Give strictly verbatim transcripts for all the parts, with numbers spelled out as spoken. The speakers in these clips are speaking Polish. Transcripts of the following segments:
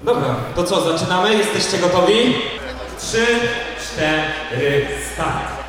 Dobra, to co, zaczynamy? Jesteście gotowi? Trzy, cztery, start.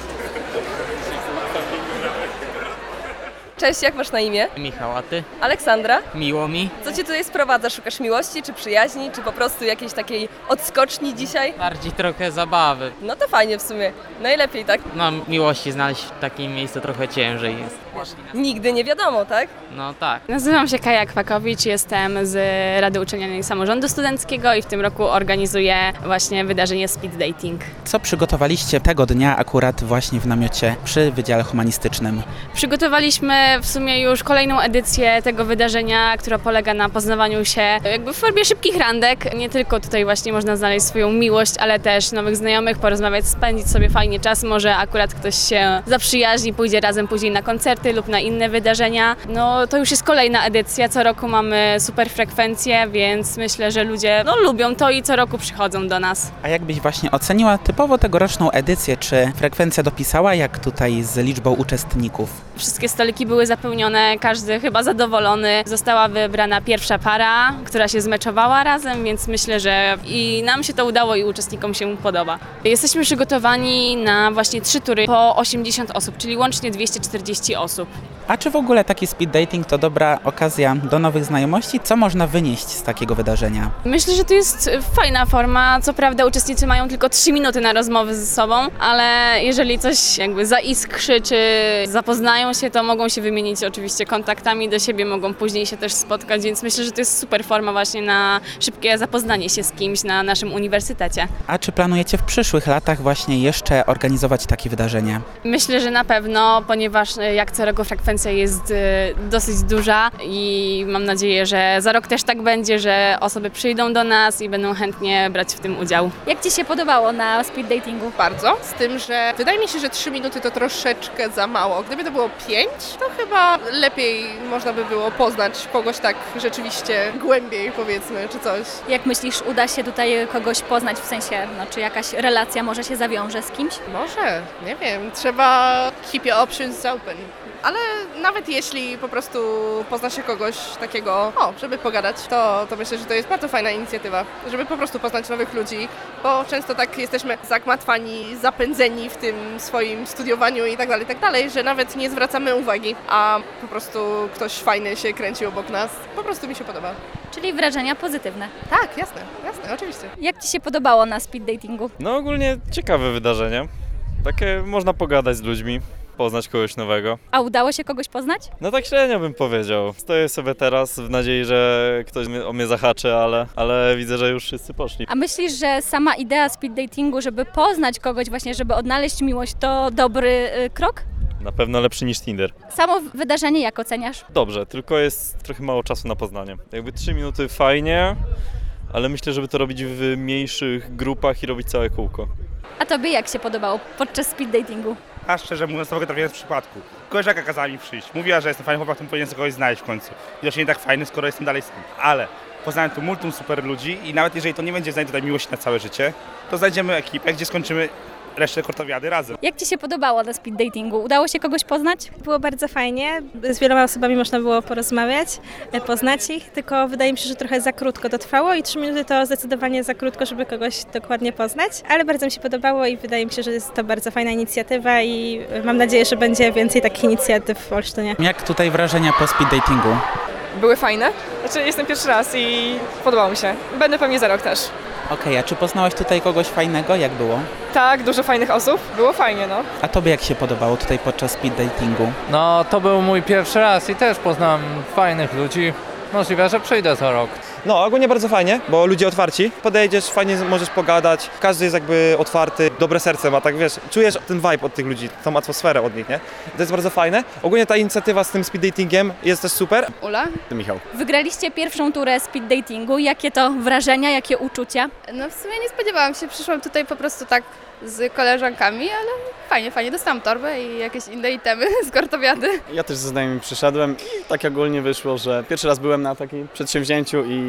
Cześć, jak masz na imię? Michał, a ty? Aleksandra. Miło mi. Co cię tutaj sprowadza? Szukasz miłości, czy przyjaźni, czy po prostu jakiejś takiej odskoczni dzisiaj? Bardziej trochę zabawy. No to fajnie w sumie. Najlepiej, tak? No, miłości znaleźć w takim miejscu trochę ciężej jest. Nigdy nie wiadomo, tak? No tak. Nazywam się Kaja Kwakowicz, jestem z Rady Uczelnianej Samorządu Studenckiego i w tym roku organizuję właśnie wydarzenie Speed Dating. Co przygotowaliście tego dnia akurat właśnie w namiocie przy Wydziale Humanistycznym? Przygotowaliśmy w sumie już kolejną edycję tego wydarzenia, która polega na poznawaniu się jakby w formie szybkich randek. Nie tylko tutaj właśnie można znaleźć swoją miłość, ale też nowych znajomych, porozmawiać, spędzić sobie fajnie czas. Może akurat ktoś się zaprzyjaźni, pójdzie razem później na koncerty lub na inne wydarzenia. No to już jest kolejna edycja, co roku mamy super frekwencję, więc myślę, że ludzie no, lubią to i co roku przychodzą do nas. A jakbyś właśnie oceniła typowo tegoroczną edycję, czy frekwencja dopisała jak tutaj z liczbą uczestników? Wszystkie stoliki były zapełnione, każdy chyba zadowolony. Została wybrana pierwsza para, która się zmeczowała razem, więc myślę, że i nam się to udało i uczestnikom się podoba. Jesteśmy przygotowani na właśnie trzy tury po osiemdziesiąt osób, czyli łącznie dwieście czterdzieści osób. A czy w ogóle taki speed dating to dobra okazja do nowych znajomości? Co można wynieść z takiego wydarzenia? Myślę, że to jest fajna forma. Co prawda uczestnicy mają tylko trzy minuty na rozmowy ze sobą, ale jeżeli coś jakby zaiskrzy, czy zapoznają się, to mogą się wymienić oczywiście kontaktami do siebie, mogą później się też spotkać, więc myślę, że to jest super forma właśnie na szybkie zapoznanie się z kimś na naszym uniwersytecie. A czy planujecie w przyszłych latach właśnie jeszcze organizować takie wydarzenia? Myślę, że na pewno, ponieważ jak co roku frekwencja jest dosyć duża i mam nadzieję, że za rok też tak będzie, że osoby przyjdą do nas i będą chętnie brać w tym udział. Jak Ci się podobało na speed datingu? Bardzo, z tym, że wydaje mi się, że trzy minuty to troszeczkę za mało. Gdyby to było pięć, to chyba lepiej można by było poznać kogoś tak rzeczywiście głębiej, powiedzmy, czy coś. Jak myślisz, uda się tutaj kogoś poznać, w sensie, no, czy jakaś relacja może się zawiąże z kimś? Może, nie wiem, trzeba keep your options open. Ale nawet jeśli po prostu pozna się kogoś takiego, o, żeby pogadać, to, to myślę, że to jest bardzo fajna inicjatywa, żeby po prostu poznać nowych ludzi, bo często tak jesteśmy zagmatwani, zapędzeni w tym swoim studiowaniu i tak dalej, i tak dalej, że nawet nie zwracamy uwagi, a po prostu ktoś fajny się kręci obok nas. Po prostu mi się podoba. Czyli wrażenia pozytywne. Tak, jasne, jasne, oczywiście. Jak Ci się podobało na speed datingu? No ogólnie ciekawe wydarzenie. Takie można pogadać z ludźmi, poznać kogoś nowego. A udało się kogoś poznać? No tak średnio bym powiedział. Stoję sobie teraz w nadziei, że ktoś mnie, o mnie zahaczy, ale, ale widzę, że już wszyscy poszli. A myślisz, że sama idea speed datingu, żeby poznać kogoś właśnie, żeby odnaleźć miłość, to dobry y, krok? Na pewno lepszy niż Tinder. Samo wydarzenie jak oceniasz? Dobrze, tylko jest trochę mało czasu na poznanie. Jakby trzy minuty fajnie, ale myślę, żeby to robić w mniejszych grupach i robić całe kółko. A Tobie jak się podobało podczas speed datingu? A szczerze mówiąc, to mogę trafić z przypadku. Koleżanka kazała mi przyjść. Mówiła, że jestem fajnym chłopakiem, powinien sobie kogoś znaleźć w końcu. Widocznie nie tak fajny, skoro jestem dalej z tym. Ale poznałem tu multum super ludzi i nawet jeżeli to nie będzie znajdę tutaj miłości na całe życie, to znajdziemy ekipę, gdzie skończymy resztę kortowiady razem. Jak Ci się podobało na speed datingu? Udało się kogoś poznać? Było bardzo fajnie. Z wieloma osobami można było porozmawiać, poznać ich, tylko wydaje mi się, że trochę za krótko to trwało i trzy minuty to zdecydowanie za krótko, żeby kogoś dokładnie poznać, ale bardzo mi się podobało i wydaje mi się, że jest to bardzo fajna inicjatywa i mam nadzieję, że będzie więcej takich inicjatyw w Olsztynie. Jak tutaj wrażenia po speed datingu? Były fajne. Znaczy jestem pierwszy raz i podobało mi się. Będę pewnie za rok też. Okej, okay, a czy poznałaś tutaj kogoś fajnego? Jak było? Tak, dużo fajnych osób. Było fajnie, no. A tobie jak się podobało tutaj podczas speed datingu? No, to był mój pierwszy raz i też poznałem fajnych ludzi. Możliwe, że przyjdę za rok. No, ogólnie bardzo fajnie, bo ludzie otwarci. Podejdziesz, fajnie możesz pogadać, każdy jest jakby otwarty, dobre serce ma, tak wiesz, czujesz ten vibe od tych ludzi, tą atmosferę od nich, nie? To jest bardzo fajne. Ogólnie ta inicjatywa z tym speed datingiem jest też super. Ula? Michał. Wygraliście pierwszą turę speed datingu. Jakie to wrażenia, jakie uczucia? No w sumie nie spodziewałam się, przyszłam tutaj po prostu tak z koleżankami, ale fajnie, fajnie, dostałam torbę i jakieś inne itemy z kortowiady. Ja też ze znajomymi przyszedłem i tak ogólnie wyszło, że pierwszy raz byłem na takim przedsięwzięciu i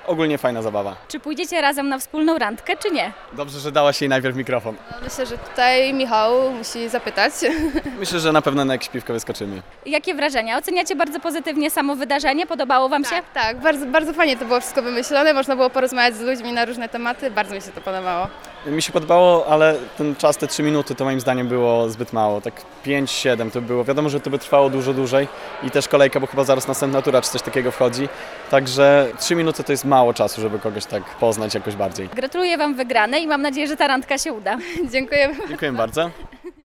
ogólnie fajna zabawa. Czy pójdziecie razem na wspólną randkę, czy nie? Dobrze, że dałaś jej najpierw mikrofon. No, myślę, że tutaj Michał musi zapytać. Myślę, że na pewno na jakieś piwko wyskoczymy. Jakie wrażenia? Oceniacie bardzo pozytywnie samo wydarzenie? Podobało Wam się? Tak, tak, bardzo, bardzo fajnie to było wszystko wymyślone, można było porozmawiać z ludźmi na różne tematy, bardzo mi się to podobało. Mi się podobało, ale ten czas, te trzy minuty, to moim zdaniem było zbyt mało. Tak pięć siedem to było. Wiadomo, że to by trwało dużo dłużej i też kolejka, bo chyba zaraz następna tura czy coś takiego wchodzi. Także trzy minuty to jest mało czasu, żeby kogoś tak poznać jakoś bardziej. Gratuluję Wam wygranej i mam nadzieję, że ta randka się uda. Dziękuję. Dziękuję bardzo.